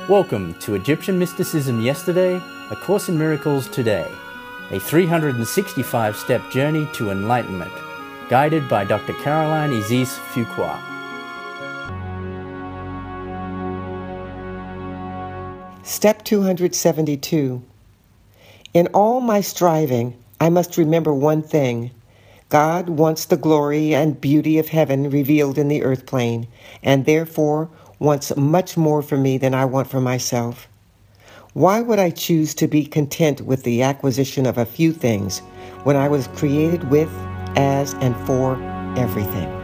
Welcome to Egyptian Mysticism Yesterday, A Course in Miracles Today, a 365-step journey to enlightenment, guided by Dr. Caroline Isis Fuqua. Step 272. In all my striving, I must remember one thing. God wants the glory and beauty of heaven revealed in the earth plane, and therefore wants much more for me than I want for myself. Why would I choose to be content with the acquisition of a few things when I was created with, as, and for everything?